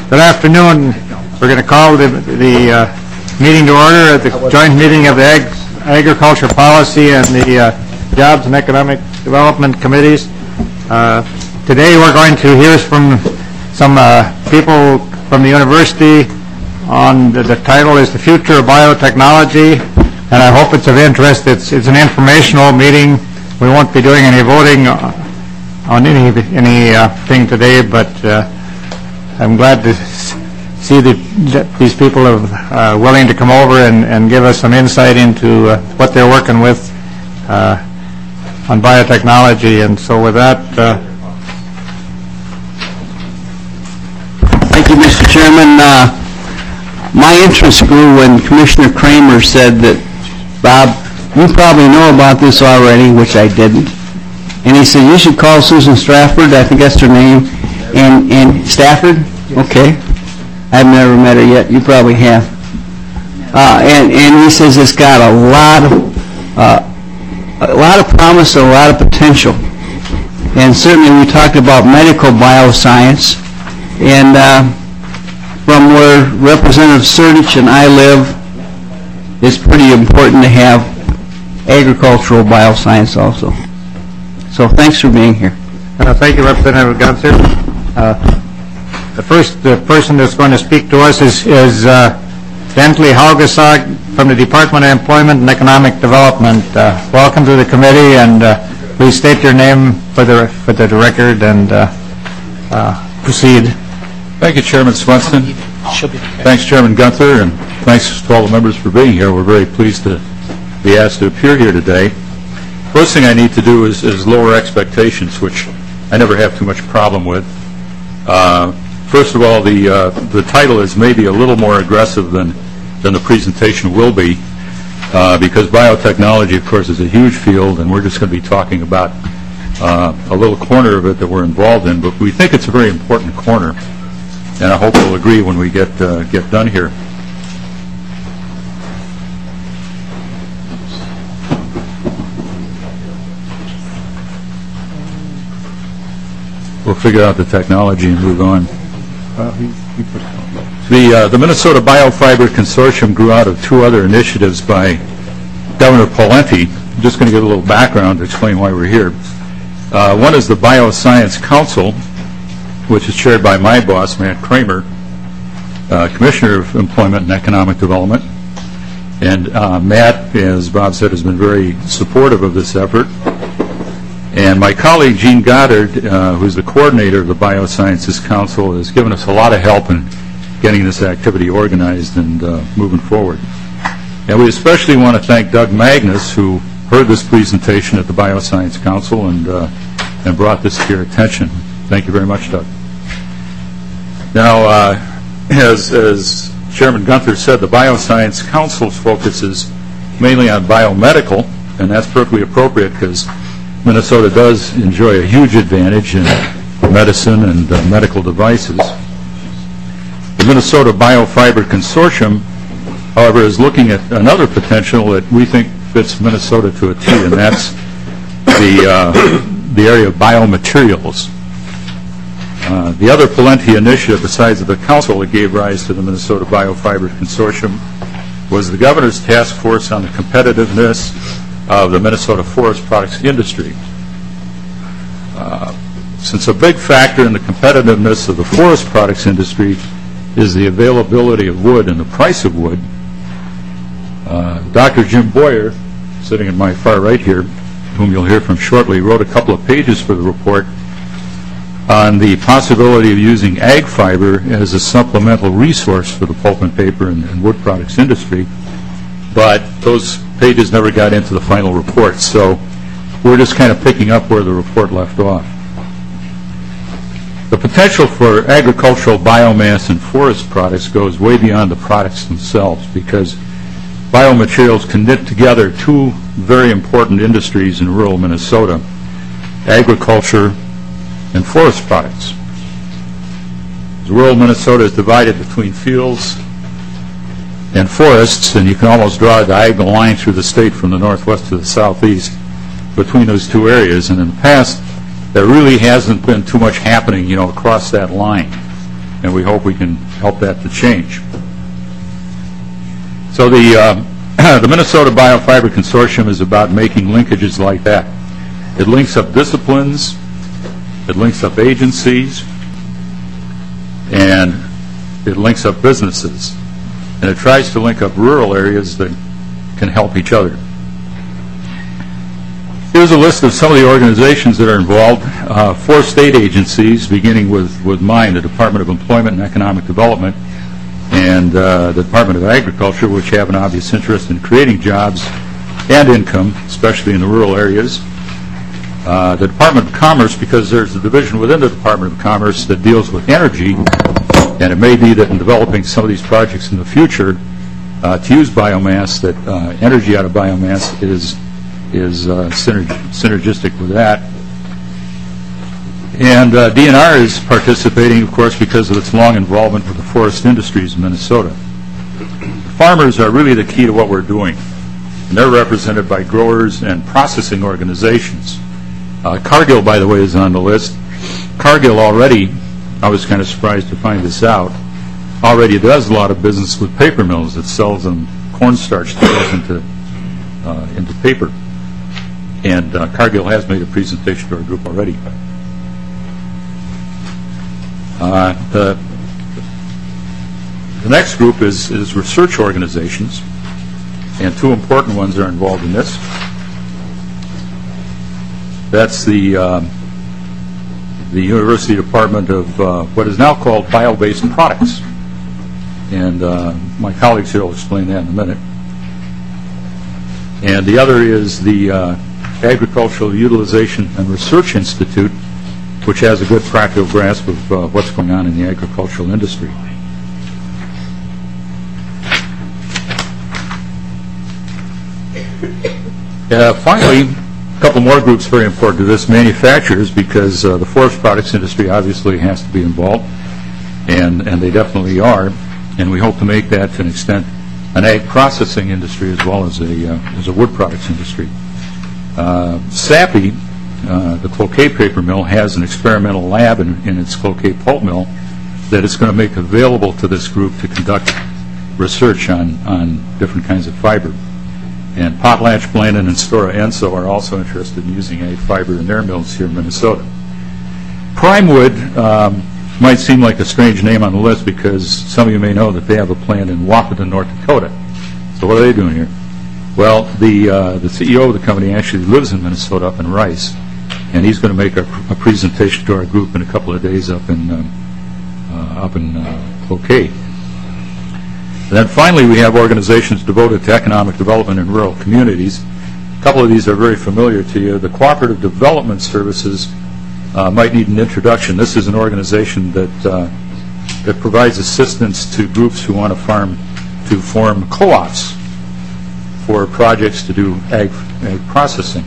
Good afternoon. We're going to call the meeting to order at the joint meeting of the Agriculture Policy and the Jobs and Economic Development Committees. Today we're going to hear from some people from the university on the title is The Future of Biotechnology, and I hope it's of interest. It's an informational meeting. We won't be doing any voting on anything today, but I'm glad to see that these people are willing to come over and give us some insight into what they're working with on biotechnology. And so with that... Thank you, Mr. Chairman. My interest grew when Commissioner Kramer said that, Bob, you probably know about this already, which I didn't. And he said, you should call Susan Stafford, I think that's her name, and Stafford? Okay. I've never met her yet. You probably have. And he says it's got a lot of promise and a lot of potential. And certainly we talked about medical bioscience. And from where Representative Surdich and I live, it's pretty important to have agricultural bioscience also. So thanks for being here. Thank you, Representative Gunther. The first person that's going to speak to us is Bentley Haugesag from the Department of Employment and Economic Development. Welcome to the committee, and please state your name for the record and proceed. Thank you, Chairman Swenson. Thanks, Chairman Gunther, and thanks to all the members for being here. We're very pleased to be asked to appear here today. First thing I need to do is lower expectations, which I never have too much problem with. First of all, the title is maybe a little more aggressive than the presentation will be, because biotechnology, of course, is a huge field, and we're just going to be talking about a little corner of it that we're involved in. But we think it's a very important corner, and I hope we'll agree when we get done here. We'll figure out the technology and move on. The Minnesota Biofiber Consortium grew out of two other initiatives by Governor Pawlenty. I'm just going to give a little background to explain why we're here. One is the Bioscience Council, which is chaired by my boss, Matt Kramer, Commissioner of Employment and Economic Development. And Matt, as Bob said, has been very supportive of this effort. And my colleague, Gene Goddard, who's the coordinator of the Biosciences Council, has given us a lot of help in getting this activity organized and moving forward. And we especially want to thank Doug Magnus, who heard this presentation at the Bioscience Council and brought this to your attention. Thank you very much, Doug. Now, as Chairman Gunther said, the Bioscience Council's focus is mainly on biomedical, and that's perfectly appropriate because Minnesota does enjoy a huge advantage in medicine and medical devices. The Minnesota Biofiber Consortium, however, is looking at another potential that we think fits Minnesota to a T, and that's the area of biomaterials. The other Pawlenty initiative, besides the council that gave rise to the Minnesota Biofiber Consortium, was the Governor's Task Force on the Competitiveness of the Minnesota Forest Products Industry. Since a big factor in the competitiveness of the forest products industry is the availability of wood and the price of wood, Dr. Jim Boyer, sitting in my far right here, whom you'll hear from shortly, wrote a couple of pages for the report on the possibility of using ag fiber as a supplemental resource for the pulp and paper and wood products industry. But those pages never got into the final report, so we're just kind of picking up where the report left off. The potential for agricultural biomass and forest products goes way beyond the products themselves, because biomaterials can knit together two very important industries in rural Minnesota: agriculture and forest products. Rural Minnesota is divided between fields and forests, and you can almost draw a diagonal line through the state from the northwest to the southeast between those two areas. And in the past, there really hasn't been too much happening, across that line. and we hope we can help that to change. So the the Minnesota Biofiber Consortium is about making linkages like that. It links up disciplines, it links up agencies, and it links up businesses. And it tries to link up rural areas that can help each other. Here's a list of some of the organizations that are involved. 4 state agencies, beginning with mine, the Department of Employment and Economic Development, and the Department of Agriculture, which have an obvious interest in creating jobs and income, especially in the rural areas. The Department of Commerce, because there's a division within the Department of Commerce that deals with energy, and it may be that in developing some of these projects in the future to use biomass, that energy out of biomass is synergistic with that. And DNR is participating, of course, because of its long involvement with the forest industries in Minnesota. Farmers are really the key to what we're doing, and they're represented by growers and processing organizations. Cargill, by the way, is on the list. Cargill already, I was kind of surprised to find this out, already does a lot of business with paper mills. It sells them cornstarch that goes into paper. And Cargill has made a presentation to our group already. The next group is research organizations, and 2 important ones are involved in this. That's the University Department of what is now called Bio-Based Products. And my colleagues here will explain that in a minute. And the other is the Agricultural Utilization and Research Institute, which has a good practical grasp of what's going on in the agricultural industry. Finally, a couple more groups very important to this. Manufacturers, because the forest products industry obviously has to be involved, and they definitely are, and we hope to make that to an extent an ag processing industry as well as a wood products industry. Sappi, the Cloquet paper mill, has an experimental lab in its Cloquet pulp mill that it's going to make available to this group to conduct research on different kinds of fiber. And Potlatch, Blandin, and Stora Enso are also interested in using ag fiber in their mills here in Minnesota. Primewood might seem like a strange name on the list because some of you may know that they have a plant in Wahpeton, North Dakota. So what are they doing here? Well, the CEO of the company actually lives in Minnesota, up in Rice, and he's going to make a presentation to our group in a couple of days up in Cloquet. And then finally, we have organizations devoted to economic development in rural communities. A couple of these are very familiar to you. The Cooperative Development Services might need an introduction. This is an organization that provides assistance to groups who want to form co-ops for projects to do ag processing.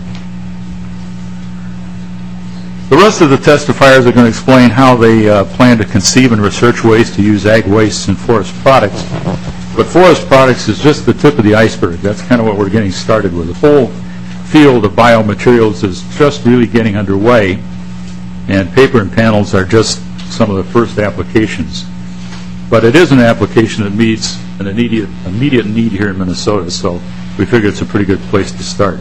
The rest of the testifiers are going to explain how they plan to conceive and research ways to use ag wastes in forest products. But forest products is just the tip of the iceberg. That's kind of what we're getting started with. The whole field of biomaterials is just really getting underway, and paper and panels are just some of the first applications. But it is an application that meets an immediate need here in Minnesota, so we figure it's a pretty good place to start.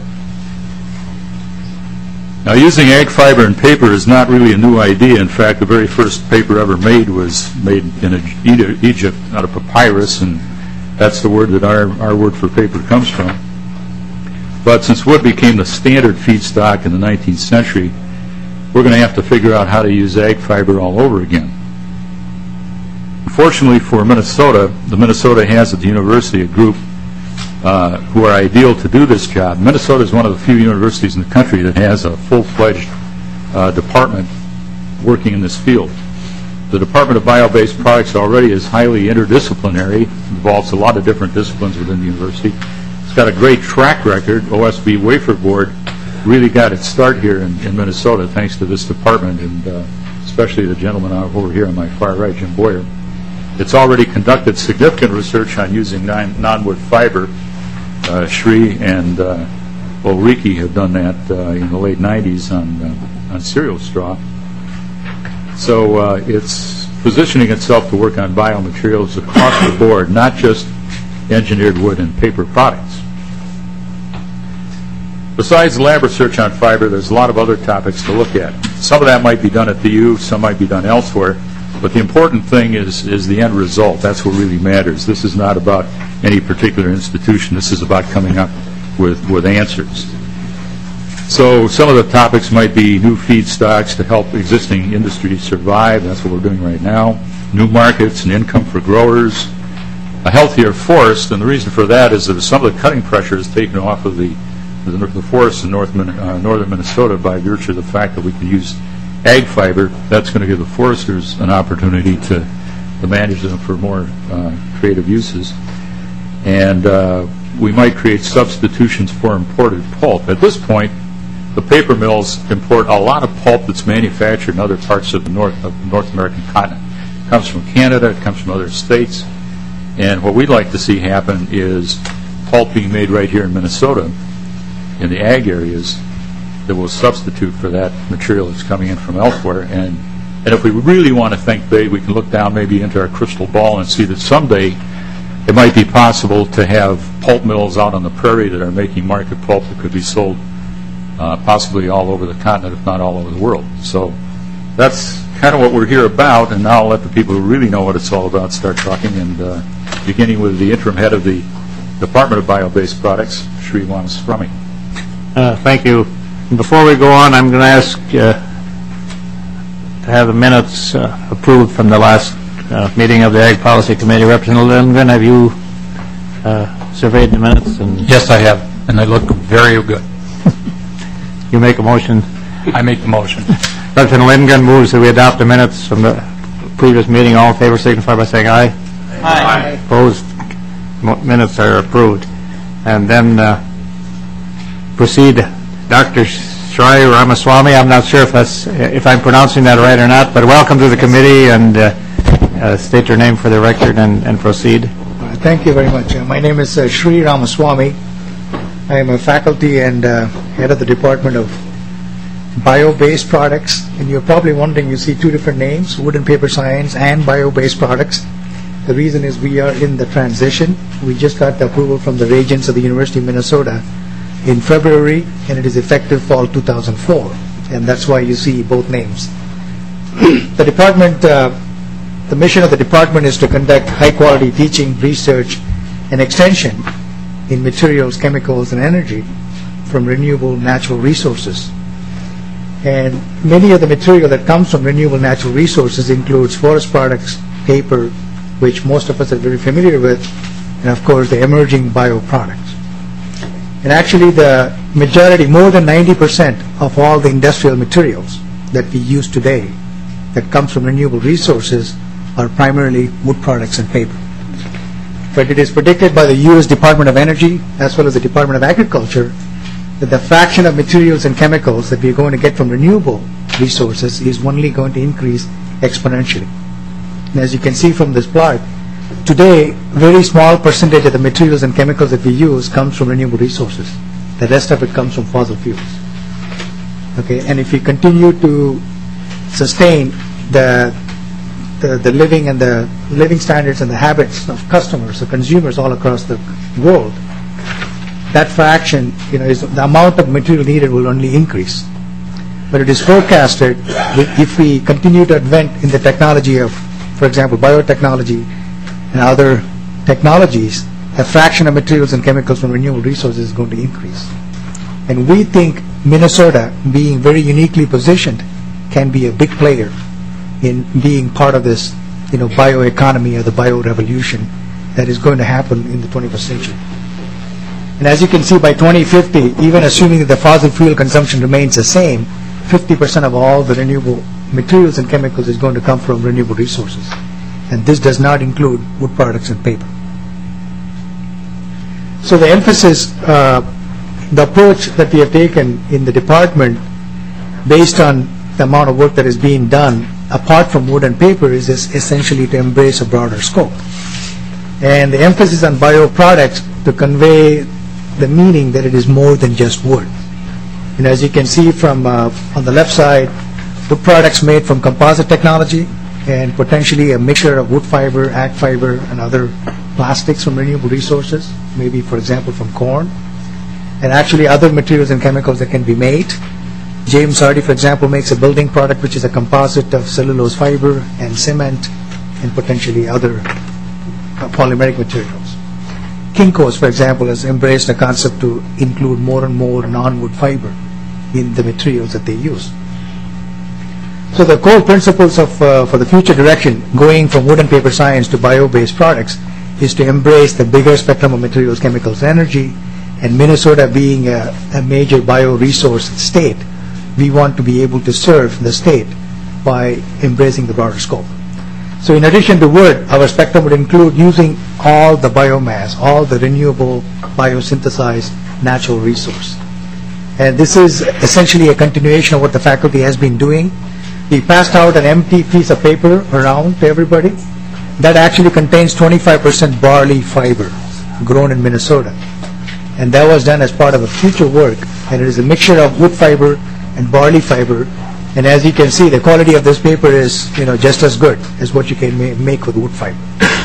Now, using ag fiber and paper is not really a new idea. In fact, the very first paper ever made was made in Egypt out of papyrus, and that's the word that our word for paper comes from. But since wood became the standard feedstock in the 19th century, we're going to have to figure out how to use ag fiber all over again. Fortunately for Minnesota, the Minnesota has at the university a group who are ideal to do this job. Minnesota is one of the few universities in the country that has a full-fledged department working in this field. The Department of Bio-Based Products already is highly interdisciplinary, involves a lot of different disciplines within the university. It's got a great track record. OSB Wafer Board really got its start here in Minnesota thanks to this department, and especially the gentleman over here on my far right, Jim Boyer. It's already conducted significant research on using non-wood fiber. Shri and Ulrike have done that in the late 90s on cereal straw. So it's positioning itself to work on biomaterials across the board, not just engineered wood and paper products. Besides lab research on fiber, there's a lot of other topics to look at. Some of that might be done at the U, some might be done elsewhere, but the important thing is the end result. That's what really matters. This is not about any particular institution. This is about coming up with answers. So some of the topics might be new feedstocks to help existing industries survive. That's what we're doing right now. New markets and income for growers. A healthier forest, and the reason for that is that some of the cutting pressure is taken off of the forests in northern Minnesota by virtue of the fact that we can use ag fiber. That's going to give the foresters an opportunity to manage them for more creative uses. And we might create substitutions for imported pulp. At this point, the paper mills import a lot of pulp that's manufactured in other parts of the North American continent. It comes from Canada, it comes from other states, and what we'd like to see happen is pulp being made right here in Minnesota in the ag areas that will substitute for that material that's coming in from elsewhere. And if we really want to think big, we can look down maybe into our crystal ball and see that someday it might be possible to have pulp mills out on the prairie that are making market pulp that could be sold possibly all over the continent, if not all over the world. So that's kind of what we're here about, and now I'll let the people who really know what it's all about start talking, and beginning with the interim head of the Department of Bio-Based Products, Sri Ramaswamy. Thank you. Before we go on, I'm going to ask to have the minutes approved from the last meeting of the Ag Policy Committee. Representative Lindgren, have you surveyed the minutes? And yes, I have, and they look very good. You make a motion? I make the motion. Representative Lindgren moves that we adopt the minutes from the previous meeting. All in favor signify by saying aye. Aye. Opposed? Minutes are approved. And then proceed, Dr. Sri Ramaswamy. I'm not sure if I'm pronouncing that right or not, but welcome to the committee, and state your name for the record and proceed. Thank you very much. My name is Sri Ramaswamy. I am a faculty and head of the Department of Bio-Based Products, and you're probably wondering, you see two different names, Wood and Paper Science and Bio-Based Products. The reason is we are in the transition. We just got the approval from the regents of the University of Minnesota in February, and it is effective fall 2004, and that's why you see both names. The department, the mission of the department is to conduct high-quality teaching, research, and extension in materials, chemicals, and energy from renewable natural resources. And many of the material that comes from renewable natural resources includes forest products, paper, which most of us are very familiar with, and of course the emerging bioproducts. And actually the majority, more than 90% of all the industrial materials that we use today that comes from renewable resources are primarily wood products and paper. But it is predicted by the U.S. Department of Energy as well as the Department of Agriculture that the fraction of materials and chemicals that we are going to get from renewable resources is only going to increase exponentially. And as you can see from this plot, today, very small percentage of the materials and chemicals that we use comes from renewable resources. The rest of it comes from fossil fuels. Okay, and if we continue to sustain the living and the living standards and the habits of customers or consumers all across the world, that fraction, is the amount of material needed will only increase. But it is forecasted that if we continue to advance in the technology of, for example, biotechnology and other technologies, the fraction of materials and chemicals from renewable resources is going to increase. And we think Minnesota, being very uniquely positioned, can be a big player in being part of this, bioeconomy or the bio-revolution that is going to happen in the 21st century. And as you can see, by 2050, even assuming that the fossil fuel consumption remains the same, 50% of all the renewable materials and chemicals is going to come from renewable resources. And this does not include wood products and paper. So the emphasis, the approach that we have taken in the department based on the amount of work that is being done apart from wood and paper is essentially to embrace a broader scope. And the emphasis on bioproducts to convey the meaning that it is more than just wood. And as you can see from on the left side, wood products made from composite technology and potentially a mixture of wood fiber, ag fiber, and other plastics from renewable resources, maybe, for example, from corn, and actually other materials and chemicals that can be made. James Hardie, for example, makes a building product which is a composite of cellulose fiber and cement and potentially other polymeric materials. Kinko's, for example, has embraced the concept to include more and more non-wood fiber in the materials that they use. So the core principles of for the future direction, going from wood and paper science to bio-based products, is to embrace the bigger spectrum of materials, chemicals, and energy. And Minnesota being a major bioresource state, we want to be able to serve the state by embracing the broader scope. So in addition to wood, our spectrum would include using all the biomass, all the renewable biosynthesized natural resource. And this is essentially a continuation of what the faculty has been doing. We passed out an empty piece of paper around to everybody that actually contains 25% barley fiber grown in Minnesota. And that was done as part of a future work, and it is a mixture of wood fiber and barley fiber. And as you can see, the quality of this paper is, just as good as what you can make with wood fiber.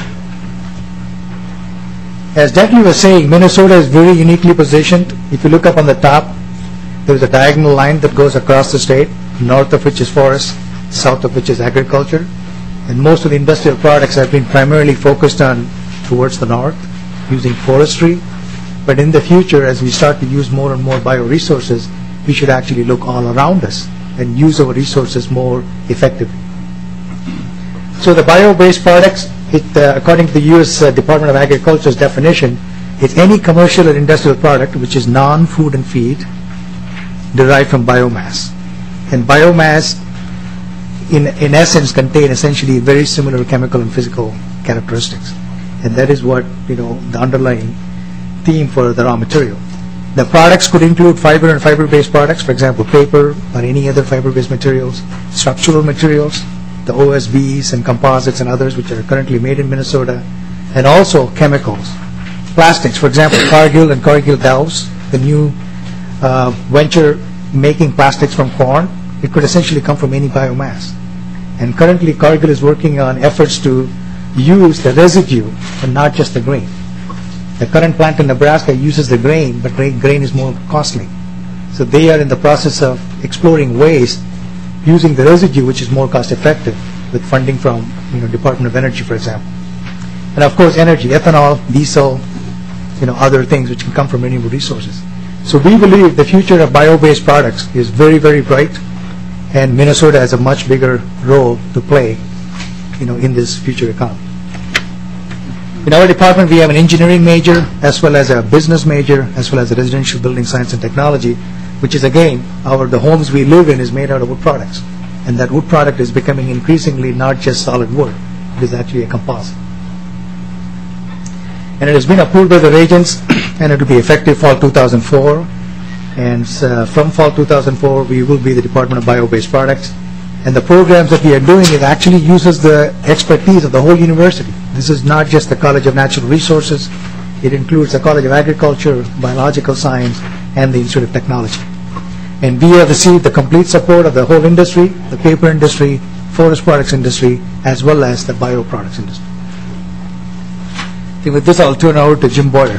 As Dentley was saying, Minnesota is very uniquely positioned. If you look up on the top, there is a diagonal line that goes across the state, north of which is forest, south of which is agriculture. And most of the industrial products have been primarily focused on towards the north, using forestry. But in the future, as we start to use more and more bioresources, we should actually look all around us and use our resources more effectively. So the bio-based products, according to the U.S. Department of Agriculture's definition, it's any commercial or industrial product which is non-food and feed derived from biomass. And biomass, in essence, contain essentially very similar chemical and physical characteristics. And that is what, the underlying theme for the raw material. The products could include fiber and fiber-based products, for example, paper or any other fiber-based materials, structural materials, the OSBs and composites and others which are currently made in Minnesota, and also chemicals. Plastics, for example, Cargill and Cargill Dows, the new venture making plastics from corn, it could essentially come from any biomass. And currently Cargill is working on efforts to use the residue and not just the grain. The current plant in Nebraska uses the grain, but grain is more costly. So they are in the process of exploring ways using the residue, which is more cost effective, with funding from Department of Energy, for example. And of course energy, ethanol, diesel, other things which can come from renewable resources. So we believe the future of bio-based products is very, very bright, and Minnesota has a much bigger role to play in this future economy. In our department, we have an engineering major, as well as a business major, as well as a residential building science and technology, which is, again, the homes we live in is made out of wood products. And that wood product is becoming increasingly not just solid wood, it is actually a composite. And it has been approved by the regents, and it will be effective fall 2004. And from fall 2004, we will be the Department of Bio-Based Products. And the programs that we are doing, it actually uses the expertise of the whole university. This is not just the College of Natural Resources. It includes the College of Agriculture, Biological Science, and the Institute of Technology. And we have received the complete support of the whole industry, the paper industry, forest products industry, as well as the bioproducts industry. Okay, with this, I'll turn over to Jim Boyer.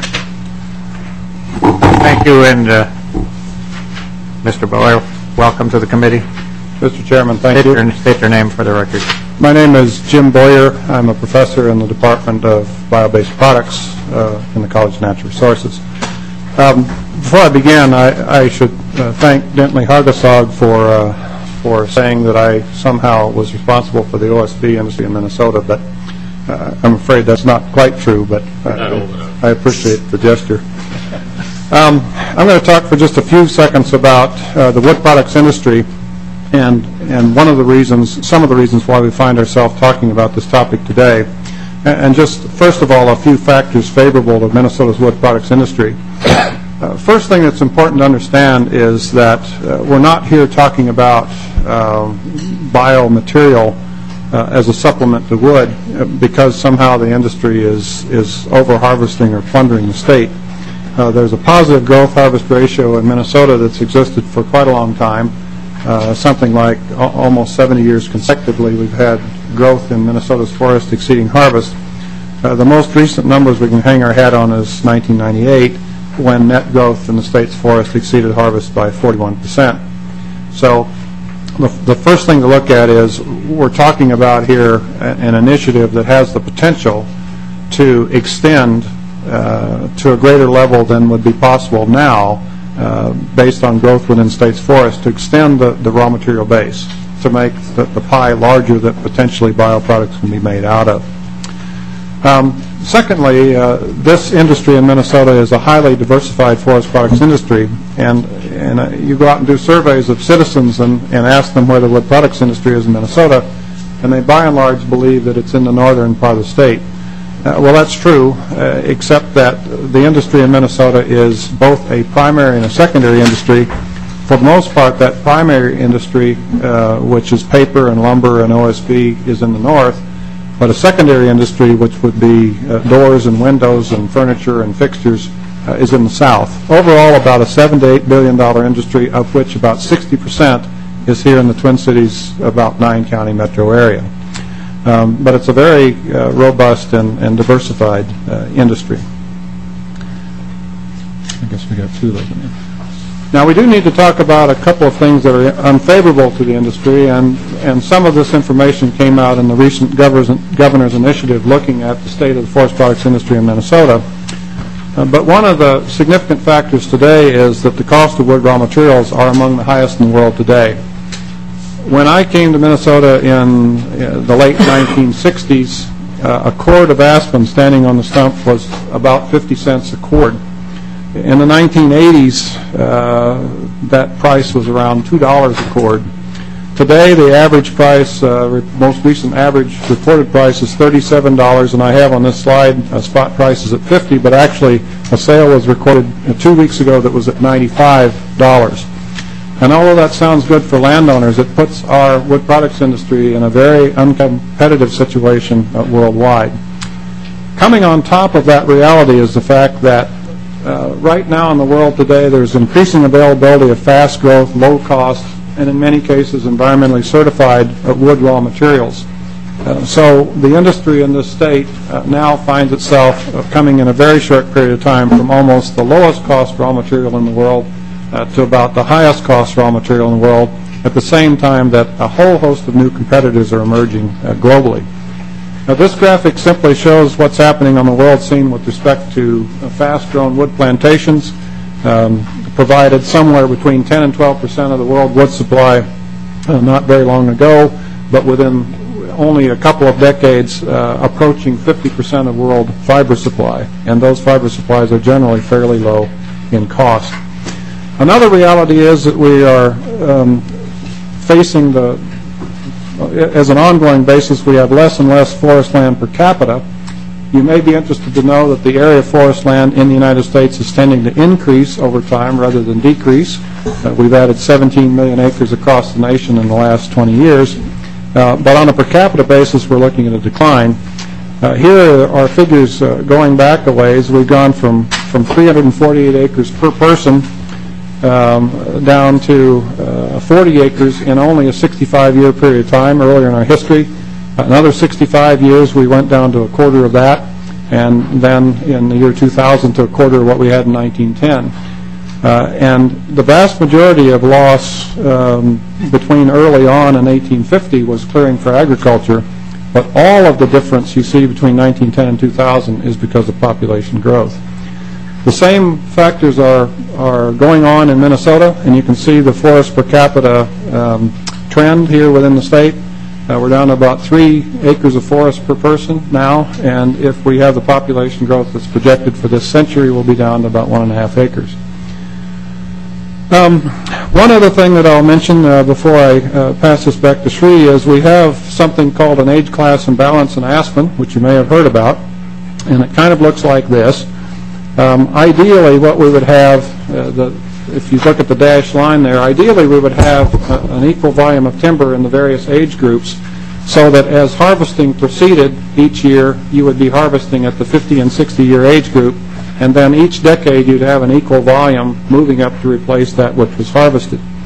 Thank you, and Mr. Boyer, welcome to the committee. Mr. Chairman, thank you. State your name for the record. My name is Jim Boyer. I'm a professor in the Department of Bio-Based Products in the College of Natural Resources. Before I begin, I should thank Dentley Hargesog for saying that I somehow was responsible for the OSB industry in Minnesota, but I'm afraid that's not quite true, but I appreciate the gesture. I'm going to talk for just a few seconds about the wood products industry and some of the reasons why we find ourselves talking about this topic today. And just first of all, a few factors favorable to Minnesota's wood products industry. First thing that's important to understand is that we're not here talking about biomaterial as a supplement to wood because somehow the industry is over-harvesting or plundering the state. There's a positive growth harvest ratio in Minnesota that's existed for quite a long time. Something like almost 70 years consecutively we've had growth in Minnesota's forest exceeding harvest. The most recent numbers we can hang our hat on is 1998, when net growth in the state's forest exceeded harvest by 41%. So the first thing to look at is we're talking about here an initiative that has the potential to extend to a greater level than would be possible now based on growth within state's forests, to extend the raw material base, to make the pie larger that potentially bioproducts can be made out of. Secondly, this industry in Minnesota is a highly diversified forest products industry, and you go out and do surveys of citizens and ask them where the wood products industry is in Minnesota, and they by and large believe that it's in the northern part of the state. Well, that's true, except that the industry in Minnesota is both a primary and a secondary industry. For the most part, that primary industry, which is paper and lumber and OSB, is in the north, but a secondary industry, which would be doors and windows and furniture and fixtures, is in the south. Overall, about a $7 to $8 billion industry, of which about 60% is here in the Twin Cities, about 9-county metro area. But it's a very robust and diversified industry. I guess we got two of those in here. Now, we do need to talk about a couple of things that are unfavorable to the industry, and some of this information came out in the recent governor's initiative looking at the state of the forest products industry in Minnesota. But one of the significant factors today is that the cost of wood raw materials are among the highest in the world today. When I came to Minnesota in the late 1960s, a cord of aspen standing on the stump was about 50 cents a cord. In the 1980s, that price was around $2 a cord. Today, the average price, most recent average reported price is $37, and I have on this slide spot prices at $50, but actually a sale was recorded 2 weeks ago that was at $95. And although that sounds good for landowners, it puts our wood products industry in a very uncompetitive situation worldwide. Coming on top of that reality is the fact that right now in the world today, there's increasing availability of fast growth, low cost, and in many cases environmentally certified wood raw materials. So the industry in this state now finds itself coming in a very short period of time from almost the lowest cost raw material in the world to about the highest cost raw material in the world, at the same time that a whole host of new competitors are emerging globally. Now, this graphic simply shows what's happening on the world scene with respect to fast-grown wood plantations, provided somewhere between 10 and 12% of the world wood supply not very long ago, but within only a couple of decades approaching 50% of world fiber supply, and those fiber supplies are generally fairly low in cost. Another reality is that we are facing as an ongoing basis, we have less and less forest land per capita. You may be interested to know that the area of forest land in the United States is tending to increase over time rather than decrease. We've added 17 million acres across the nation in the last 20 years. But on a per capita basis, we're looking at a decline. Here are figures going back a ways. We've gone from 348 acres per person down to 40 acres in only a 65-year period of time earlier in our history. Another 65 years, we went down to a quarter of that, and then in the year 2000 to a quarter of what we had in 1910. And the vast majority of loss between early on and 1850 was clearing for agriculture, but all of the difference you see between 1910 and 2000 is because of population growth. The same factors are going on in Minnesota, and you can see the forest per capita trend here within the state. We're down to about 3 acres of forest per person now, and if we have the population growth that's projected for this century, we'll be down to about 1.5 acres. One other thing that I'll mention before I pass this back to Sri is we have something called an age class imbalance in aspen, which you may have heard about, and it kind of looks like this. Ideally, what we would have, if you look at the dashed line there, ideally we would have an equal volume of timber in the various age groups so that as harvesting proceeded each year, you would be harvesting at the 50 and 60-year age group, and then each decade you'd have an equal volume moving up to replace that which was harvested.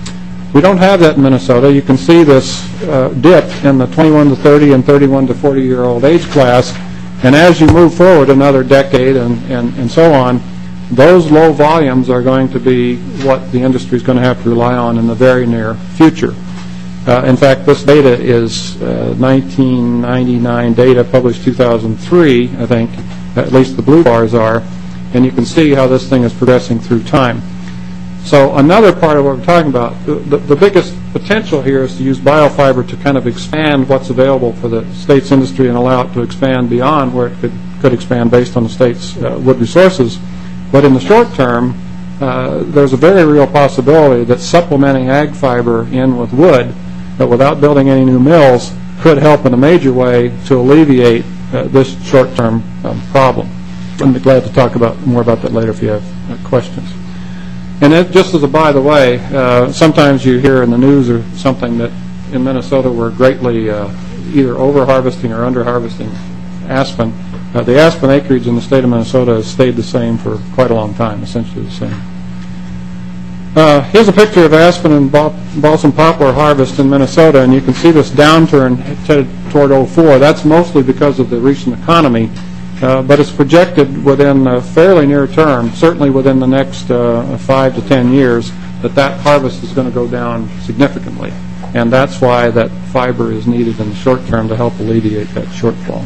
We don't have that in Minnesota. You can see this dip in the 21 to 30 and 31 to 40-year-old age class, and as you move forward another decade and so on, those low volumes are going to be what the industry is going to have to rely on in the very near future. In fact, this data is 1999 data, published 2003, I think, at least the blue bars are, and you can see how this thing is progressing through time. So another part of what we're talking about, the biggest potential here is to use biofiber to kind of expand what's available for the state's industry and allow it to expand beyond where it could expand based on the state's wood resources. But in the short term, there's a very real possibility that supplementing ag fiber in with wood, but without building any new mills, could help in a major way to alleviate this short-term problem. I'd be glad to talk more about that later if you have questions. And it, just as a by the way, sometimes you hear in the news or something that in Minnesota we're greatly either over-harvesting or under-harvesting aspen. The aspen acreage in the state of Minnesota has stayed the same for quite a long time, essentially the same. Here's a picture of aspen and balsam poplar harvest in Minnesota, and you can see this downturn headed toward 04. That's mostly because of the recent economy, but it's projected within a fairly near term, certainly within the next 5 to 10 years, that harvest is going to go down significantly. And that's why that fiber is needed in the short term to help alleviate that shortfall.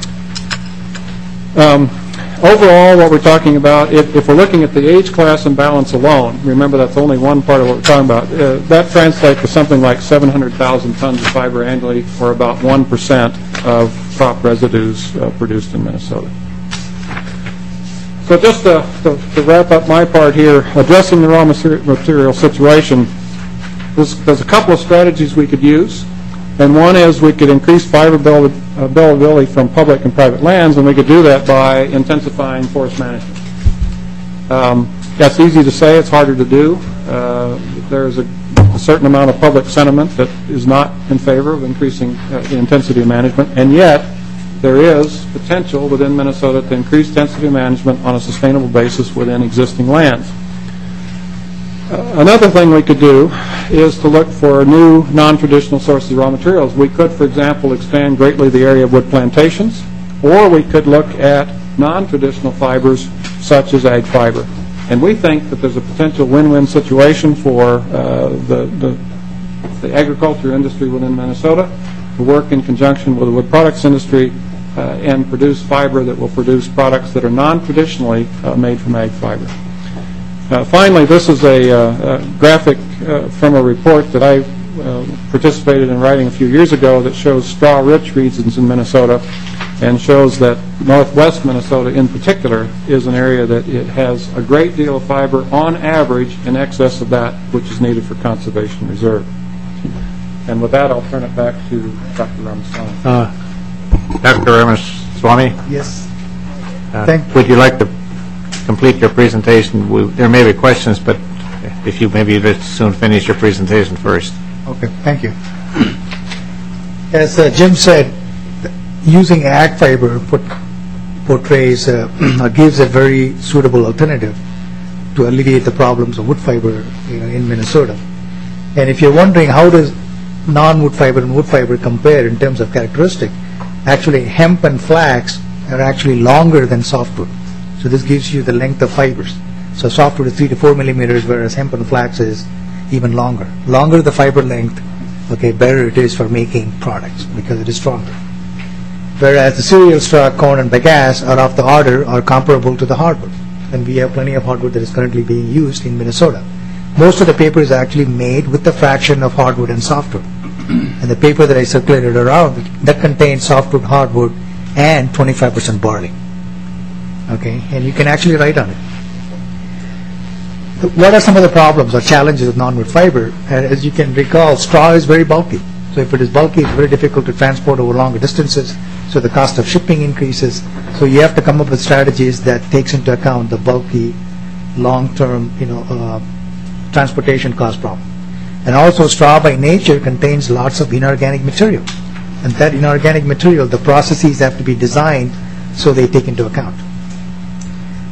Overall, what we're talking about, if we're looking at the age class imbalance alone, remember that's only one part of what we're talking about, that translates to something like 700,000 tons of fiber annually, or about 1% of crop residues produced in Minnesota. So just to wrap up my part here, addressing the raw material situation, there's a couple of strategies we could use. And one is we could increase fiber availability from public and private lands, and we could do that by intensifying forest management. That's easy to say, it's harder to do. There's a certain amount of public sentiment that is not in favor of increasing the intensity of management, and yet there is potential within Minnesota to increase density management on a sustainable basis within existing lands. Another thing we could do is to look for new non-traditional sources of raw materials. We could, for example, expand greatly the area of wood plantations, or we could look at non-traditional fibers such as ag fiber. And we think that there's a potential win-win situation for the agriculture industry within Minnesota to work in conjunction with the wood products industry and produce fiber that will produce products that are non-traditionally made from ag fiber. Finally, this is a graphic from a report that I participated in writing a few years ago that shows straw-rich regions in Minnesota and shows that northwest Minnesota in particular is an area that it has a great deal of fiber on average in excess of that which is needed for conservation reserve. And with that, I'll turn it back to Dr. Ramaswamy. Dr. Ramaswamy? Yes. Would you like to complete your presentation? There may be questions, but if you maybe just soon finish your presentation first. Okay, thank you. As Jim said, using ag fiber portrays gives a very suitable alternative to alleviate the problems of wood fiber in Minnesota. And if you're wondering how does non-wood fiber and wood fiber compare in terms of characteristic, actually hemp and flax are actually longer than softwood. So this gives you the length of fibers. So softwood is 3 to 4 millimeters, whereas hemp and flax is even longer. Longer the fiber length, okay, better it is for making products because it is stronger. Whereas the cereal straw, corn, and bagasse are of the order or comparable to the hardwood. And we have plenty of hardwood that is currently being used in Minnesota. Most of the paper is actually made with the fraction of hardwood and softwood. And the paper that I circulated around, that contains softwood, hardwood, and 25% barley. Okay, and you can actually write on it. What are some of the problems or challenges with non-wood fiber? And as you can recall, straw is very bulky. So if it is bulky, it's very difficult to transport over longer distances. So the cost of shipping increases. So you have to come up with strategies that takes into account the bulky, long-term, transportation cost problem. And also, straw by nature contains lots of inorganic material. And that inorganic material, the processes have to be designed so they take into account.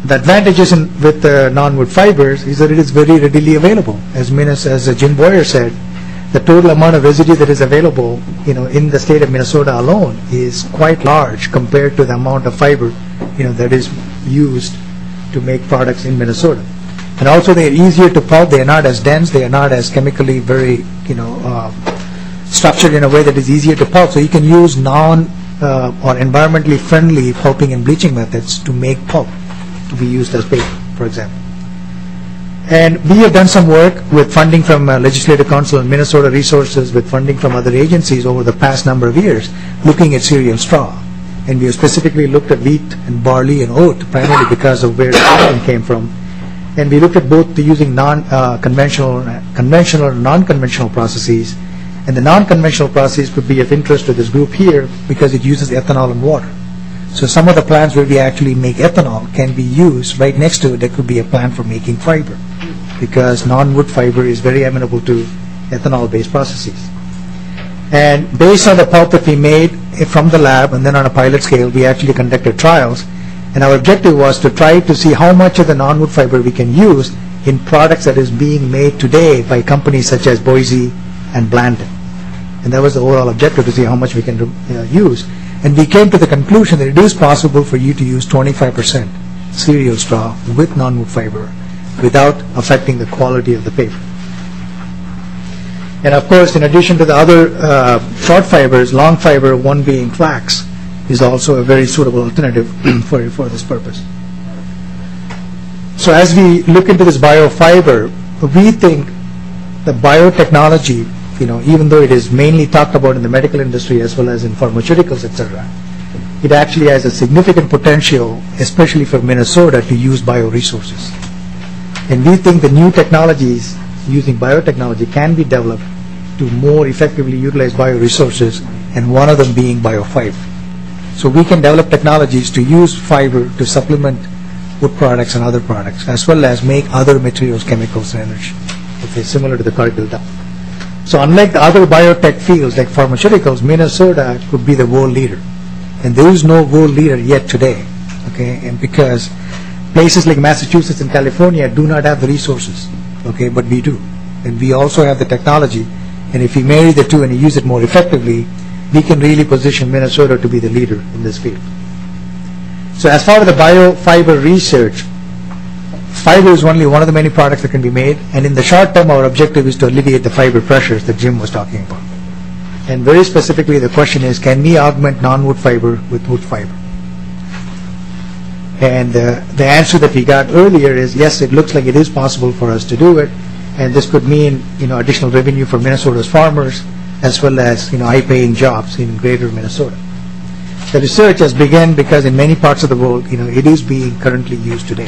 The advantages with non-wood fibers is that it is very readily available. As Jim Boyer said, the total amount of residue that is available, in the state of Minnesota alone is quite large compared to the amount of fiber, that is used to make products in Minnesota. And also they are easier to pulp. They are not as dense. They are not as chemically very, structured in a way that is easier to pulp. So you can use or environmentally friendly pulping and bleaching methods to make pulp to be used as paper, for example. And we have done some work with funding from Legislative Council and Minnesota Resources, with funding from other agencies over the past number of years, looking at cereal straw. And we have specifically looked at wheat and barley and oat, primarily because of where the funding came from. And we looked at both using conventional and non-conventional processes. And the non-conventional process would be of interest to this group here because it uses ethanol and water. So some of the plants where we actually make ethanol can be used right next to it. There could be a plant for making fiber, because non-wood fiber is very amenable to ethanol-based processes. And based on the pulp that we made from the lab and then on a pilot scale, we actually conducted trials. And our objective was to try to see how much of the non-wood fiber we can use in products that is being made today by companies such as Boise and Blandin. And that was the overall objective, to see how much we can use. And we came to the conclusion that it is possible for you to use 25% cereal straw with non-wood fiber without affecting the quality of the paper. And of course, in addition to the other short fibers, long fiber, one being flax, is also a very suitable alternative for this purpose. So as we look into this biofiber, we think the biotechnology, even though it is mainly talked about in the medical industry as well as in pharmaceuticals, etc., it actually has a significant potential, especially for Minnesota, to use bioresources. And we think the new technologies using biotechnology can be developed to more effectively utilize bioresources, and one of them being biofiber. So we can develop technologies to use fiber to supplement wood products and other products, as well as make other materials, chemicals, and energy, similar to the current build-up. So unlike the other biotech fields like pharmaceuticals, Minnesota could be the world leader. And there is no world leader yet today, and because places like Massachusetts and California do not have the resources, but we do. And we also have the technology, and if we marry the two and use it more effectively, we can really position Minnesota to be the leader in this field. So as far as the biofiber research, fiber is only one of the many products that can be made, and in the short term our objective is to alleviate the fiber pressures that Jim was talking about. And very specifically the question is, can we augment non-wood fiber with wood fiber? And the answer that we got earlier is yes, it looks like it is possible for us to do it, and this could mean additional revenue for Minnesota's farmers, as well as high-paying jobs in greater Minnesota. The research has begun because in many parts of the world, it is being currently used today.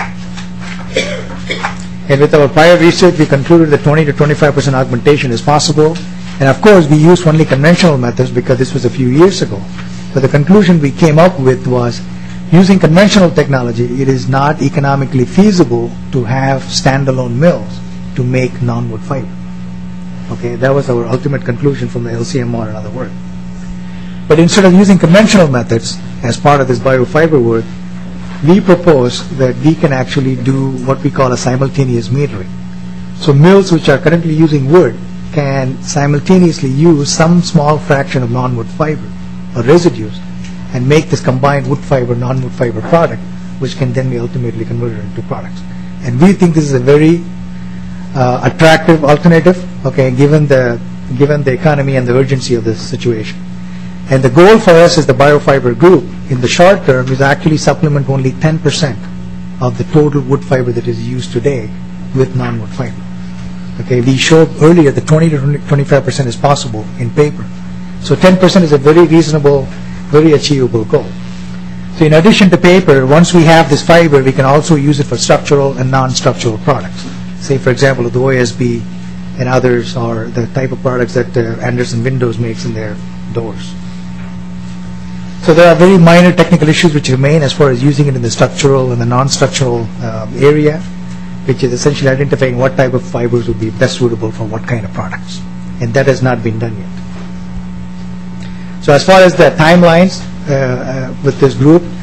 And with our prior research, we concluded that 20 to 25% augmentation is possible. And of course, we used only conventional methods because this was a few years ago. But the conclusion we came up with was, using conventional technology, it is not economically feasible to have standalone mills to make non-wood fiber. That was our ultimate conclusion from the LCMR and other work. But instead of using conventional methods as part of this biofiber work, we propose that we can actually do what we call a simultaneous metering. So mills which are currently using wood can simultaneously use some small fraction of non-wood fiber or residues and make this combined wood fiber, non-wood fiber product, which can then be ultimately converted into products. And we think this is a very attractive alternative, given the economy and the urgency of this situation. And the goal for us as the biofiber group in the short term is actually supplement only 10% of the total wood fiber that is used today with non-wood fiber. We showed earlier that 20 to 25% is possible in paper. So 10% is a very reasonable, very achievable goal. So in addition to paper, once we have this fiber, we can also use it for structural and non-structural products. Say, for example, the OSB and others are the type of products that Anderson Windows makes in their doors. So there are very minor technical issues which remain as far as using it in the structural and the non-structural area, which is essentially identifying what type of fibers would be best suitable for what kind of products. And that has not been done yet. So as far as the timelines with this group,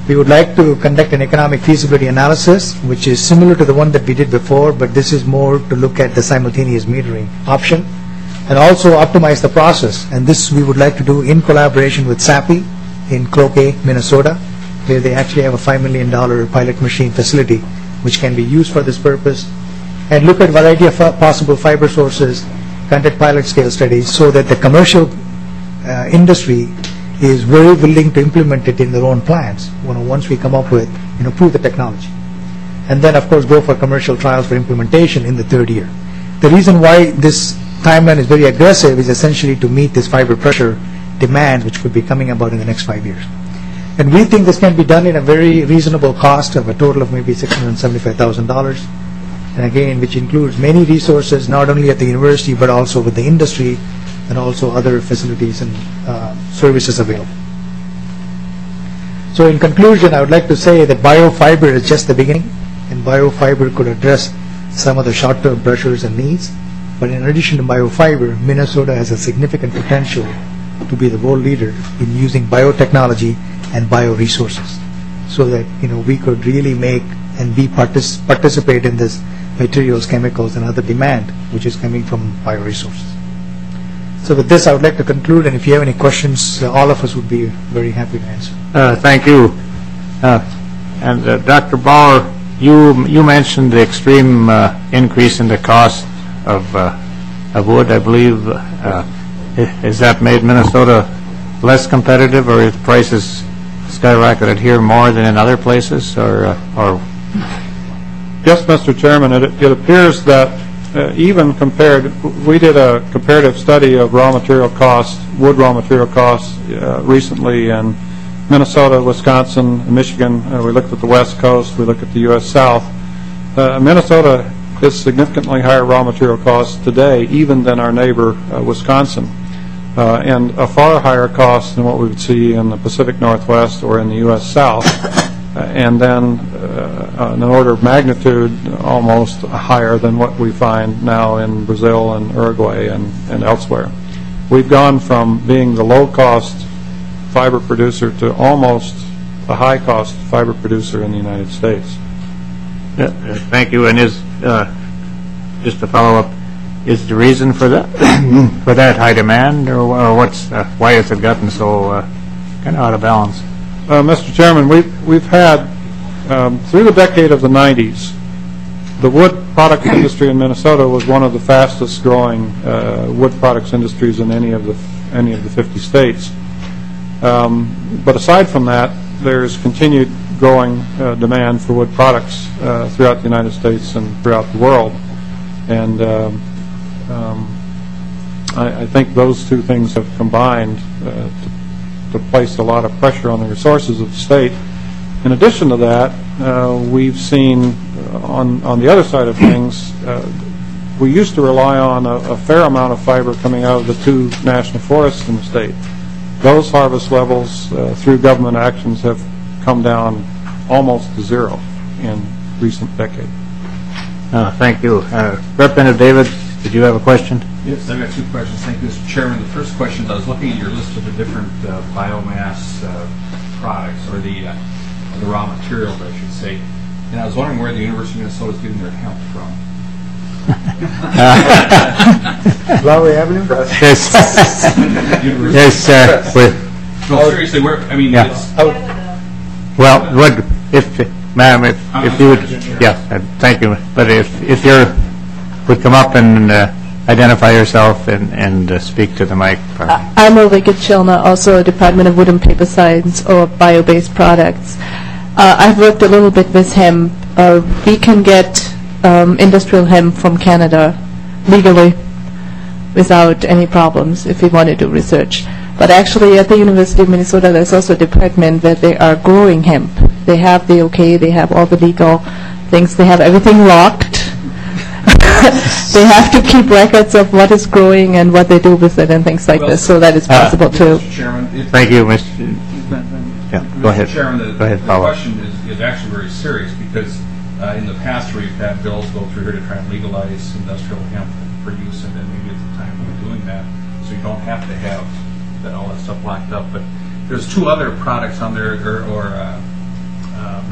We would like to conduct an economic feasibility analysis, which is similar to the one that we did before, but this is more to look at the simultaneous metering option, and also optimize the process. And this we would like to do in collaboration with SAPI in Cloquet, Minnesota, where they actually have a $5 million pilot machine facility which can be used for this purpose, and look at a variety of possible fiber sources, conduct pilot scale studies, so that the commercial industry is very willing to implement it in their own plants, once we come up with, prove the technology. And then, of course, go for commercial trials for implementation in the third year. The reason why this timeline is very aggressive is essentially to meet this fiber pressure demand, which could be coming about in the next 5 years. And we think this can be done in a very reasonable cost of a total of maybe $675,000, and again, which includes many resources, not only at the university, but also with the industry, and also other facilities and services available. So in conclusion, I would like to say that biofiber is just the beginning, and biofiber could address some of the short-term pressures and needs. But in addition to biofiber, Minnesota has a significant potential to be the world leader in using biotechnology and bioresources, so that we could really make and participate in this materials, chemicals, and other demand which is coming from bioresources. So with this, I would like to conclude, and if you have any questions, all of us would be very happy to answer. Thank you. And Dr. Bauer, you mentioned the extreme increase in the cost of wood, I believe. Has that made Minnesota less competitive, or if prices skyrocketed here more than in other places, or? Yes, Mr. Chairman, it appears that even compared, we did a comparative study of raw material costs, wood raw material costs recently in Minnesota, Wisconsin, Michigan. We looked at the West Coast, we looked at the U.S. South. Minnesota has significantly higher raw material costs today even than our neighbor, Wisconsin, and a far higher cost than what we would see in the Pacific Northwest or in the U.S. South. And then an order of magnitude almost higher than what we find now in Brazil and Uruguay and elsewhere. We've gone from being the low-cost fiber producer to almost a high-cost fiber producer in the United States. Thank you. And just to follow up, is the reason for that for that high demand, or why has it gotten so kind of out of balance? Mr. Chairman, we've had, through the decade of the 90s, the wood products industry in Minnesota was one of the fastest growing wood products industries in any of the 50 states. But aside from that, there's continued growing demand for wood products throughout the United States and throughout the world. And I think those two things have combined to place a lot of pressure on the resources of the state. In addition to that, we've seen on the other side of things, we used to rely on a fair amount of fiber coming out of the two national forests in the state. Those harvest levels through government actions have come down almost to zero in recent decades. Thank you. Representative David, did you have a question? Yes, I've got two questions. Thank you, Mr. Chairman. The first question is, I was looking at your list of the different biomass products, or the raw materials, I should say, and I was wondering where the University of Minnesota is getting their hemp from. Lowry Avenue? Yes. Yes. No, seriously, where? I mean, Yeah. it's, Well, ma'am, if you would, yeah, thank you. But if you would come up and identify yourself and speak to the mic. I'm Ulrike Chilner, also Department of Wood and Paper Science, or bio-based products. I've worked a little bit with hemp. We can get industrial hemp from Canada legally without any problems if we want to do research. But actually at the University of Minnesota there's also a department where they are growing hemp. They have the okay, they have all the legal things, they have everything locked. They have to keep records of what is growing and what they do with it and things like this, so that it's possible to. Mr. Chairman, Thank you, Mr. Yeah, go ahead. Mr. Chairman, Go ahead, the follow. question is actually very serious, because in the past we've had bills go through here to try and legalize industrial hemp for use, and then maybe it's the time we're doing that, so you don't have to have all that stuff locked up. But there's two other products on there, or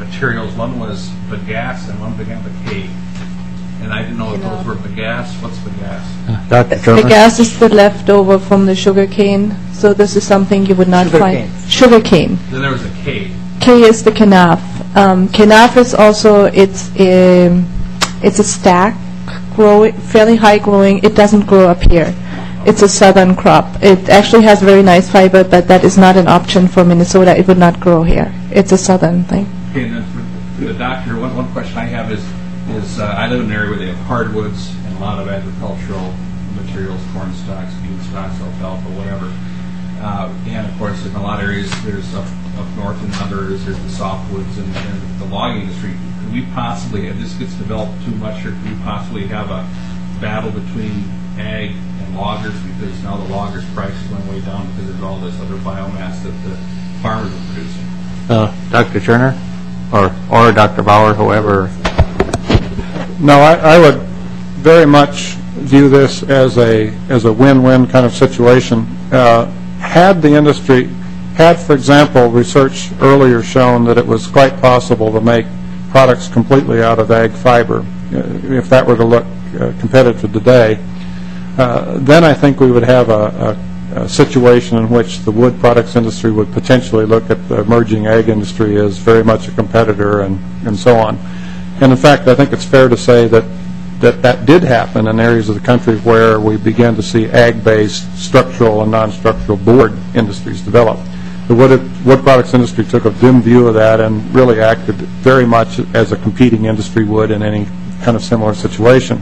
materials. One was bagasse and one began with K. And I didn't know if those were bagasse. What's bagasse? Dr. Turner? The gas is the leftover from the sugar cane, so this is something you would not find. Sugar cane. Then there was a K. K is the kenaf. Kenaf is also, it's a stack, fairly high growing. It doesn't grow up here. It's a southern crop. It actually has very nice fiber, but that is not an option for Minnesota. It would not grow here. It's a southern thing. Okay, and then for the doctor, one question I have is I live in an area where they have hardwoods and a lot of agricultural materials, corn stalks, bean stalks, alfalfa, whatever. And of course, in a lot of areas, there's up north and others, there's the softwoods and the logging industry. Could we possibly, if this gets developed too much, or could we possibly have a battle between ag and loggers, because now the loggers' price is going way down because there's all this other biomass that the farmers are producing? Dr. Turner? Or Dr. Bauer, whoever. No, I would very much view this as a win-win kind of situation. Had the industry, for example, research earlier shown that it was quite possible to make products completely out of ag fiber, if that were to look competitive today, then I think we would have a situation in which the wood products industry would potentially look at the emerging ag industry as very much a competitor and so on. And in fact, I think it's fair to say that did happen in areas of the country where we began to see ag-based structural and non-structural board industries develop. The wood products industry took a dim view of that and really acted very much as a competing industry would in any kind of similar situation.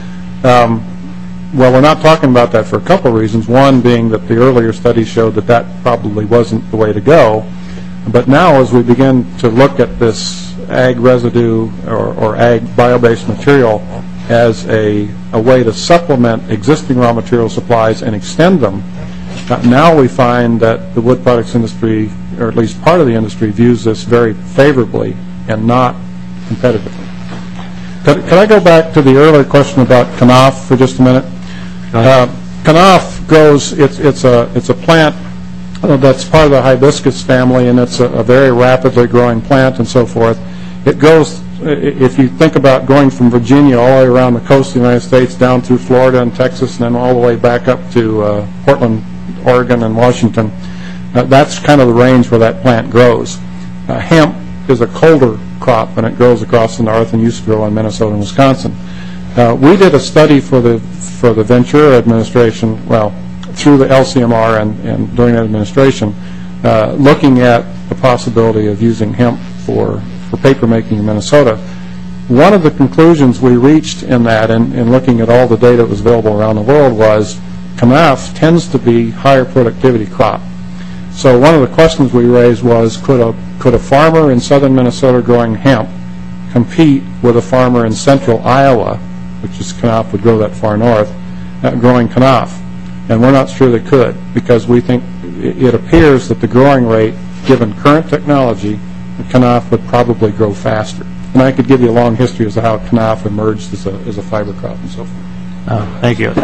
Well, we're not talking about that for a couple of reasons. One being that the earlier studies showed that probably wasn't the way to go. But now, as we begin to look at this ag residue or ag bio-based material as a way to supplement existing raw material supplies and extend them, now we find that the wood products industry, or at least part of the industry, views this very favorably and not competitively. Could I go back to the earlier question about kenaf for just a minute? Kenaf grows, it's a plant that's part of the hibiscus family, and it's a very rapidly growing plant and so forth. It goes, if you think about going from Virginia all the way around the coast of the United States down through Florida and Texas and then all the way back up to Portland, Oregon, and Washington, that's kind of the range where that plant grows. Hemp is a colder crop, and it grows across the north and used to grow in Minnesota and Wisconsin. We did a study for the Ventura administration, well, through the LCMR and during that administration, looking at the possibility of using hemp for paper making in Minnesota. One of the conclusions we reached in that, in looking at all the data that was available around the world, was kenaf tends to be higher productivity crop. So one of the questions we raised was, could a farmer in southern Minnesota growing hemp compete with a farmer in central Iowa, which is kenaf would grow that far north, growing kenaf? And we're not sure they could, because we think it appears that the growing rate, given current technology, the kenaf would probably grow faster. And I could give you a long history as to how kenaf emerged as a fiber crop and so forth. Thank you.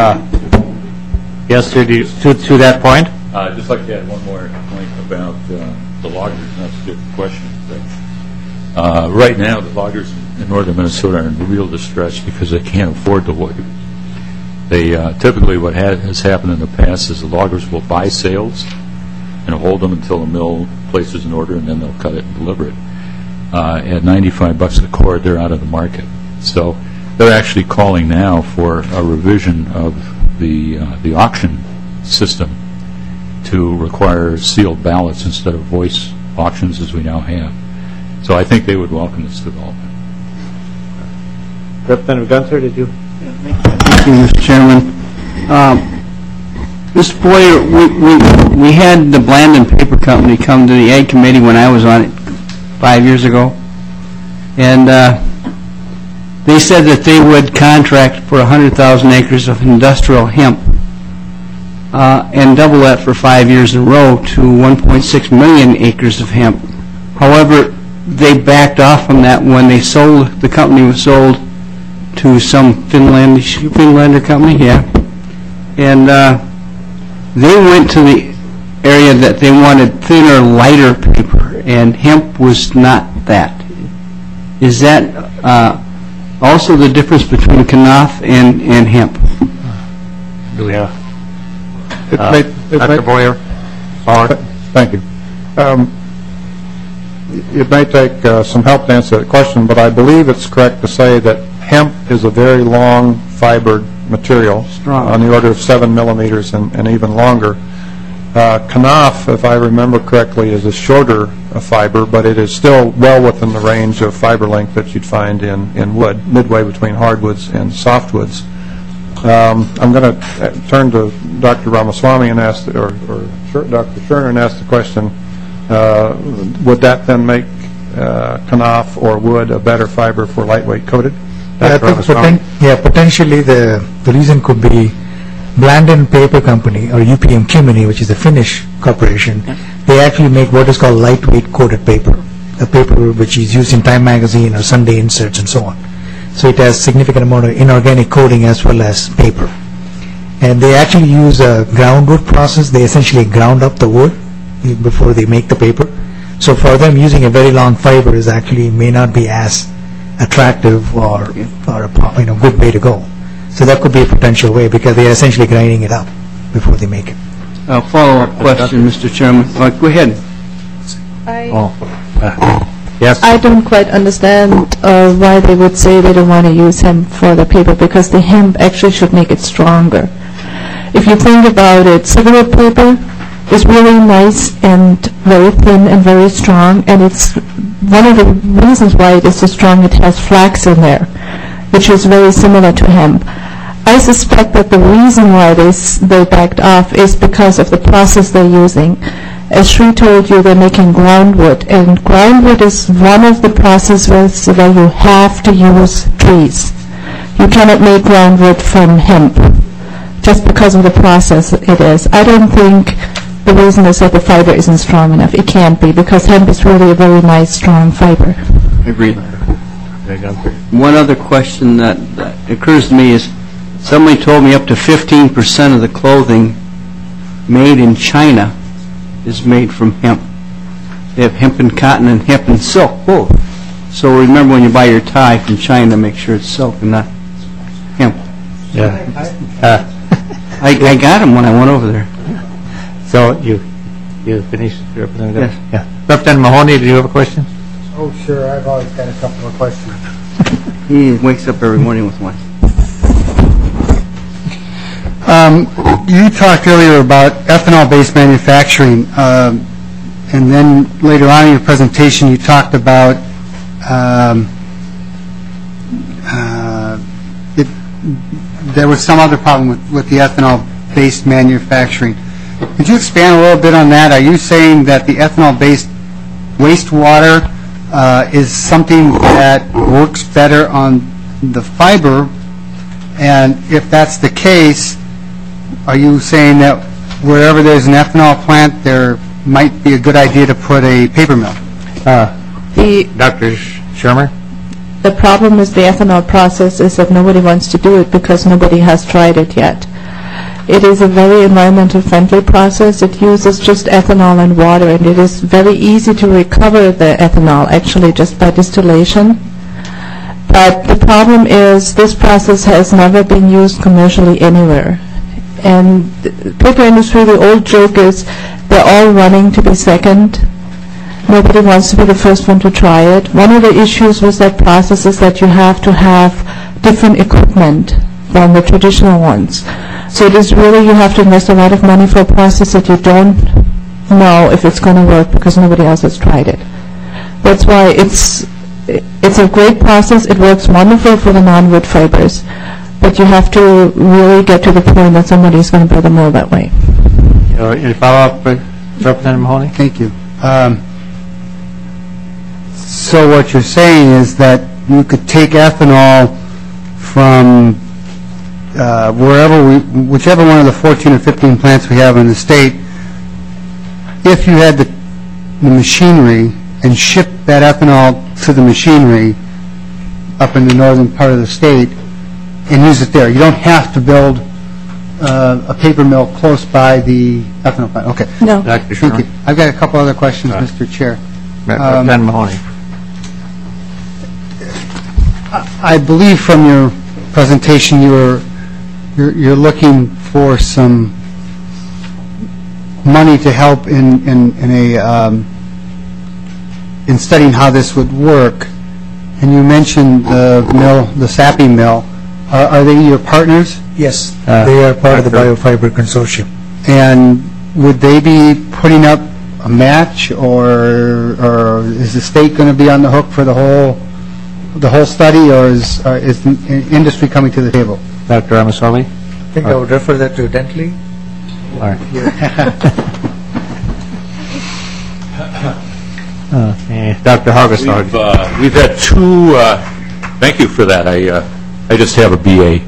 Yes, to that point? I'd just like to add one more point about the loggers, and that's a good question. Right now, the loggers in northern Minnesota are in real distress because they can't afford the wood. They typically, what has happened in the past is the loggers will buy sales and hold them until the mill places an order, and then they'll cut it and deliver it. At $95 a cord, they're out of the market. So they're actually calling now for a revision of the auction system to require sealed ballots instead of voice auctions as we now have. So I think they would welcome this development. Representative Gunther, did you? Thank you, Mr. Chairman. Mr. Boyer, we had the Blandin Paper Company come to the Ag Committee when I was on it 5 years ago, and they said that they would contract for 100,000 acres of industrial hemp and double that for 5 years in a row to 1.6 million acres of hemp. However, they backed off from that when they sold, the company was sold to some Finlander company, yeah. And they went to the area that they wanted thinner, lighter paper, and hemp was not that. Is that also the difference between kanaf and hemp? Do we have It may- Dr. Boyer? Thank you. It may take some help to answer that question, but I believe it's correct to say that hemp is a very long fibered material, Strong. on the order of 7 millimeters and even longer. Kanaf, if I remember correctly, is a shorter fiber, but it is still well within the range of fiber length that you'd find in wood, midway between hardwoods and softwoods. I'm going to turn to Dr. Ramaswamy and ask, or Dr. Scherner and ask the question, would that then make kanaf or wood a better fiber for lightweight coated? I Dr. think Ramaswamy? potentially the reason could be Blandin Paper Company, or UPM Kimini, which is a Finnish corporation. They actually make what is called lightweight coated paper, a paper which is used in Time magazine or Sunday inserts and so on. So it has significant amount of inorganic coating as well as paper. And they actually use a ground wood process. They essentially ground up the wood before they make the paper. So for them, using a very long fiber is actually may not be as attractive or a good way to go. So that could be a potential way because they are essentially grinding it up before they make it. A follow-up question, Mr. Chairman. Go ahead. Yes? I don't quite understand why they would say they don't want to use hemp for the paper, because the hemp actually should make it stronger. If you think about it, cigarette paper is really nice and very thin and very strong, and it's one of the reasons why it is so strong, it has flax in there, which is very similar to hemp. I suspect that the reason why they backed off is because of the process they're using. As Sri told you, they're making groundwood, and groundwood is one of the processes where you have to use trees. You cannot make groundwood from hemp, just because of the process it is. I don't think the reason is that the fiber isn't strong enough. It can't be, because hemp is really a very nice, strong fiber. Agreed. One other question that occurs to me is, somebody told me up to 15% of the clothing made in China is made from hemp. They have hemp and cotton and hemp and silk, both. So remember, when you buy your tie from China, make sure it's silk and not hemp. Yeah. I got them when I went over there. So you finished, Representative? Yes. Yeah. Representative Mahoney, do you have a question? Oh, sure. I've always got a couple of questions. He wakes up every morning with one. You talked earlier about ethanol-based manufacturing, and then later on in your presentation you talked about there was some other problem with the ethanol-based manufacturing. Could you expand a little bit on that? Are you saying that the ethanol-based wastewater is something that works better on the fiber? And if that's the case, are you saying that wherever there's an ethanol plant, there might be a good idea to put a paper mill? Dr. Shermer? The problem with the ethanol process is that nobody wants to do it because nobody has tried it yet. It is a very environmental friendly process. It uses just ethanol and water, and it is very easy to recover the ethanol actually just by distillation. But the problem is this process has never been used commercially anywhere. And the paper industry, the old joke is they're all running to be second. Nobody wants to be the first one to try it. One of the issues with that process is that you have to have different equipment than the traditional ones. So it is really, you have to invest a lot of money for a process that you don't know if it's going to work because nobody else has tried it. That's why it's a great process. It works wonderful for the non-wood fibers, but you have to really get to the point that somebody is going to build a mill that way. Any follow-up, Representative Mahoney? Thank you. So what you're saying is that you could take ethanol from whichever one of the 14 or 15 plants we have in the state, if you had the machinery, and ship that ethanol to the machinery up in the northern part of the state and use it there. You don't have to build a paper mill close by the ethanol plant. Okay. No. Dr. Thank Shermer? you. I've got a couple other questions, Mr. Chair. Representative Mahoney? I believe from your presentation you're looking for some money to help in studying how this would work, and you mentioned the mill, the Sappi mill. Are they your partners? Yes, they are part of the Biofiber Consortium. And would they be putting up a match, or is the state going to be on the hook for the whole study, or is the industry coming to the table? Dr. Ramaswamy? I think I would refer that to Dentley. All right. Okay. Dr. Haugesson? We've had two, thank you for that. I just have a BA.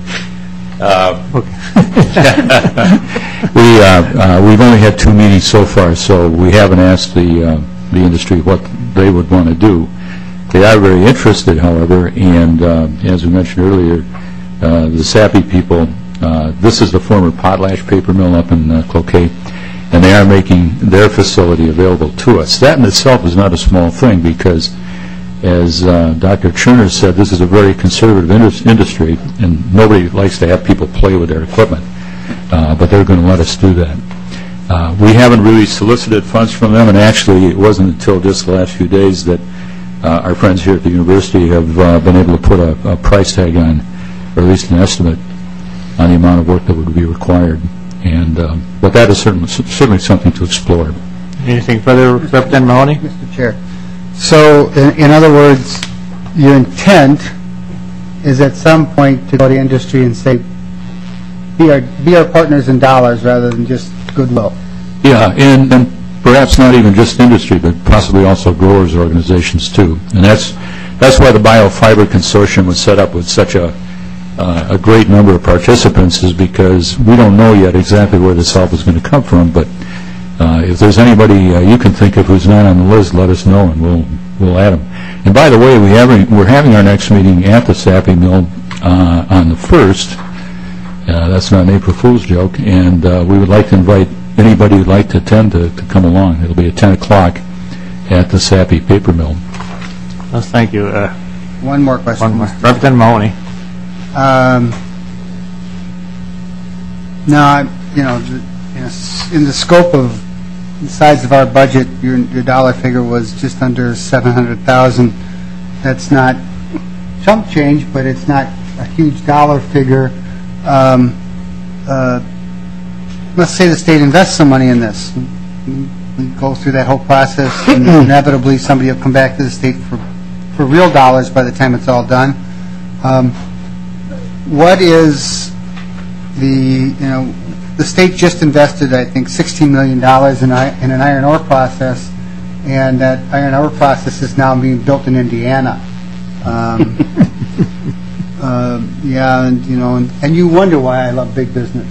We've only had two meetings so far, so we haven't asked the industry what they would want to do. They are very interested, however, and as we mentioned earlier, the Sappi people, this is the former Potlatch paper mill up in Cloquet, and they are making their facility available to us. That in itself is not a small thing because, as Dr. Cherner said, this is a very conservative industry, and nobody likes to have people play with their equipment, but they're going to let us do that. We haven't really solicited funds from them, and actually it wasn't until just the last few days that our friends here at the university have been able to put a price tag on, or at least an estimate, on the amount of work that would be required. And but that is certainly something to explore. Anything further, Representative Mahoney? Mr. Chair. So, in other words, your intent is at some point to go to industry and say, be our partners in dollars rather than just goodwill. Yeah, and perhaps not even just industry, but possibly also growers' organizations too. And that's why the Biofiber Consortium was set up with such a great number of participants, is because we don't know yet exactly where this help is going to come from, but if there's anybody you can think of who's not on the list, let us know, and we'll add them. And by the way, we're having our next meeting at the Sappi Mill on the 1st. That's not an April Fool's joke, and we would like to invite anybody who'd like to attend to come along. It'll be at 10 o'clock at the Sappi Paper Mill. Well, thank you. One more question. One more. Representative Mahoney. Now, in the scope of the size of our budget, your dollar figure was just under $700,000. That's not chump change, but it's not a huge dollar figure. Let's say the state invests some money in this. We go through that whole process, and inevitably somebody will come back to the state for real dollars by the time it's all done. What is the state just invested, I think, $16 million in an iron ore process, and that iron ore process is now being built in Indiana. Yeah, and you wonder why I love big business.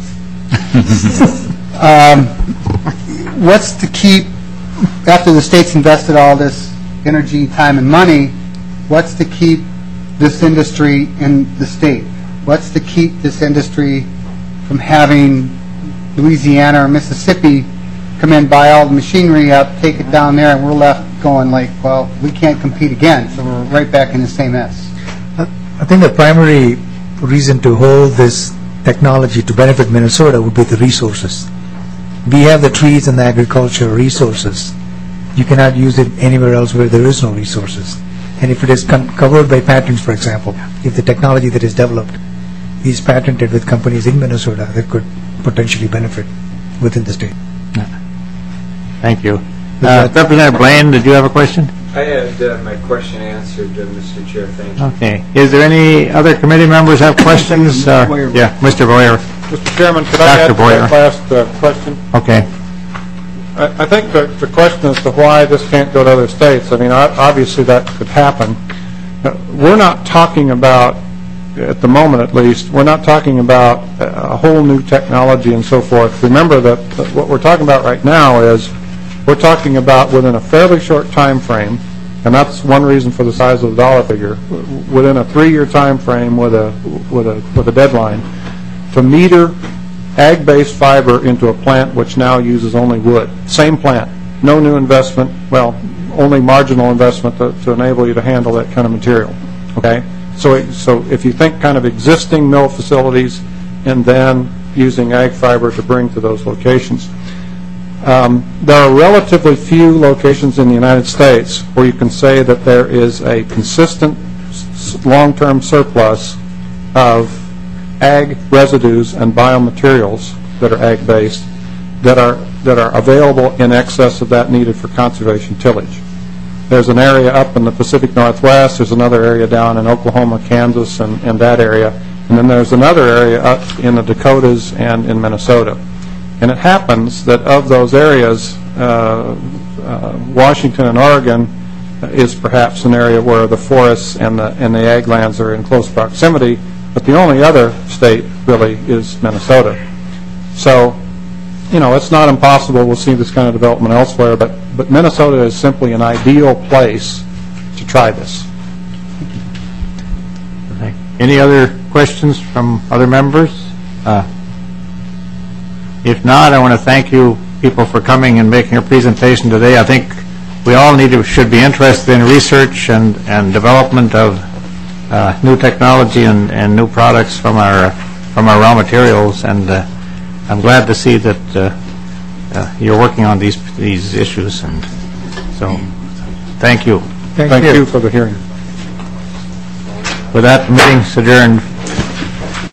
What's to keep, after the state's invested all this energy, time, and money, what's to keep this industry in the state? What's to keep this industry from having Louisiana or Mississippi come in, buy all the machinery up, take it down there, and we're left going like, well, we can't compete again, so we're right back in the same mess? I think the primary reason to hold this technology to benefit Minnesota would be the resources. We have the trees and the agricultural resources. You cannot use it anywhere else where there is no resources. And if it is covered by patents, for example, if the technology that is developed is patented with companies in Minnesota, that could potentially benefit within the state. Thank you. Representative Blaine, did you have a question? I had my question answered, Mr. Chair. Thank you. Okay. Is there any other committee members have questions? Yeah, Mr. Boyer. Mr. Chairman, could I add one last question? Okay. I think the question as to why this can't go to other states, I mean, obviously that could happen. We're not talking about, at the moment at least, we're not talking about a whole new technology and so forth. Remember that what we're talking about right now is we're talking about within a fairly short time frame, and that's one reason for the size of the dollar figure, within a 3-year time frame with a deadline, to meter ag-based fiber into a plant which now uses only wood. Same plant, no new investment, well, only marginal investment to enable you to handle that kind of material. Okay? So if you think kind of existing mill facilities and then using ag fiber to bring to those locations. There are relatively few locations in the United States where you can say that there is a consistent long-term surplus of ag residues and biomaterials that are ag-based that are available in excess of that needed for conservation tillage. There's an area up in the Pacific Northwest, there's another area down in Oklahoma, Kansas, and that area, and then there's another area up in the Dakotas and in Minnesota. And it happens that of those areas, Washington and Oregon is perhaps an area where the forests and the ag lands are in close proximity, but the only other state really is Minnesota. So, you know, it's not impossible we'll see this kind of development elsewhere, but Minnesota is simply an ideal place to try this. Any other questions from other members? If not, I want to thank you people for coming and making a presentation today. I think we all should be interested in research and development of new technology and new products from our raw materials, and I'm glad to see that you're working on these issues, and so thank you. Thank you for the hearing. With that, the meeting's adjourned.